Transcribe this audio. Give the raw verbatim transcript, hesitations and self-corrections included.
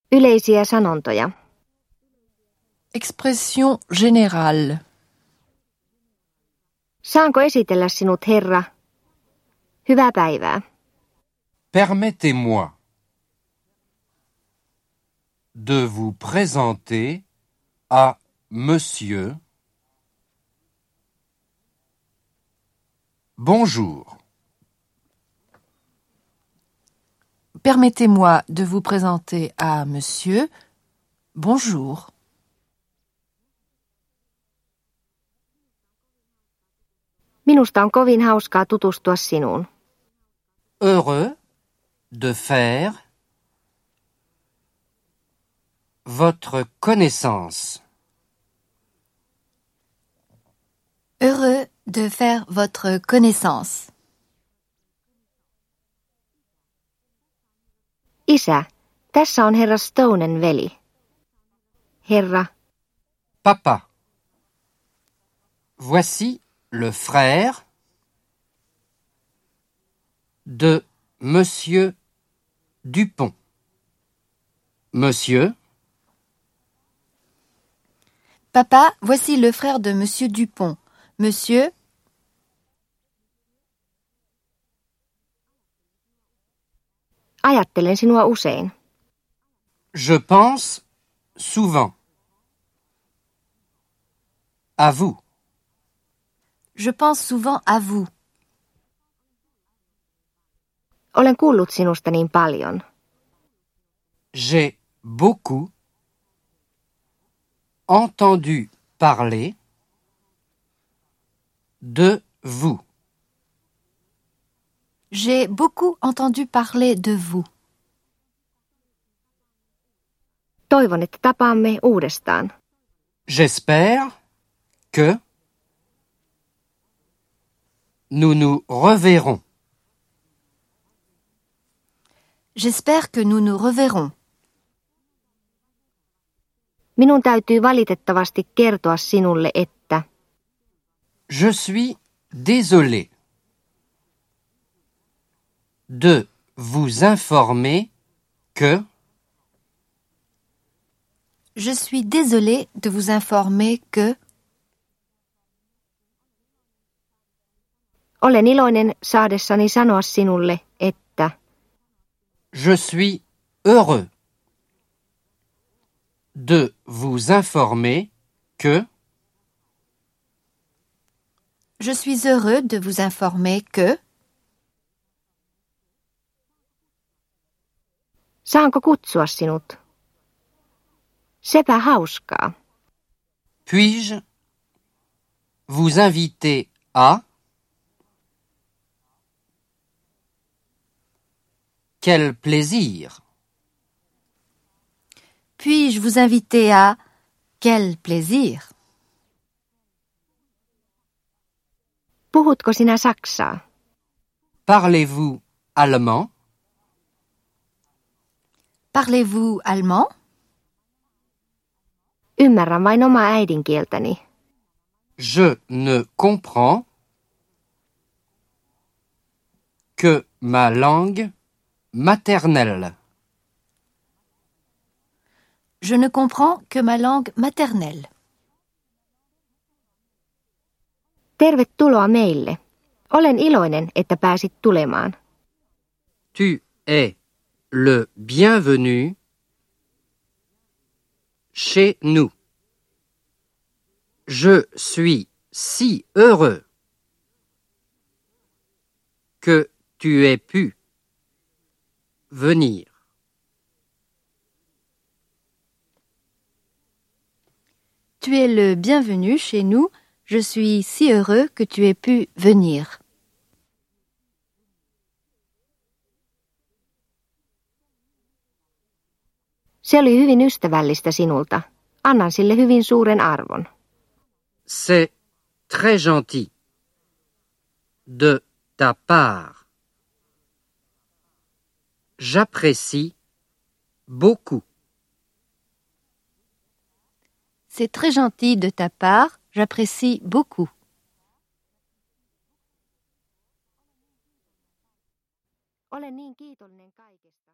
Yleisiä sanontoja. Expression générale. Saanko esitellä sinut, herra? Hyvää päivää. Permettez-moi de vous présenter à monsieur. Bonjour. Permettez-moi de vous présenter à monsieur. Bonjour. Minusta on kovin hauskaa tutustua sinuun. Heureux de faire votre connaissance. Heureux de faire votre connaissance. Isä, tässä on herra Stonen veli. Herra, Papa. Voici le frère de monsieur Dupont. Monsieur. Papa, voici le frère de monsieur Dupont. Monsieur. ajattelen sinua usein. Je pense souvent à vous. Je pense souvent à vous. Olen kuullut sinusta niin paljon. J'ai beaucoup entendu parler de vous. J'ai beaucoup entendu parler de vous. Toivon, että tapaamme uudestaan. J'espère que nous nous reverrons. J'espère que nous nous reverrons. Minun täytyy valitettavasti kertoa sinulle, että Je suis désolé de vous informer que Je suis désolée de vous informer que olen iloinen saadessani sanoa sinulle, että je suis heureux de vous informer que Je suis heureux de vous informer que saanko kutsua sinut? Sepä hauskaa. puis-je vous inviter à quel plaisir. Puis-je vous inviter à Quel plaisir. Puhutko sinä saksaa? Parlez-vous allemand? Parlez-vous allemand? Ymmärrän vain omaa äidinkieltäni. Je ne comprends que ma langue maternelle. Je ne comprends que ma langue maternelle. Tervetuloa meille. Olen iloinen, että pääsit tulemaan. Tu es le bienvenu chez nous. Je suis si heureux que tu aies pu venir. Tu es le bienvenu chez nous. Je suis si heureux que tu aies pu venir. Se oli hyvin ystävällistä sinulta. Annan sille hyvin suuren arvon. C'est très gentil de ta part. J'apprécie beaucoup. C'est très gentil de ta part. J'apprécie beaucoup. Olen niin kiitollinen kaikesta.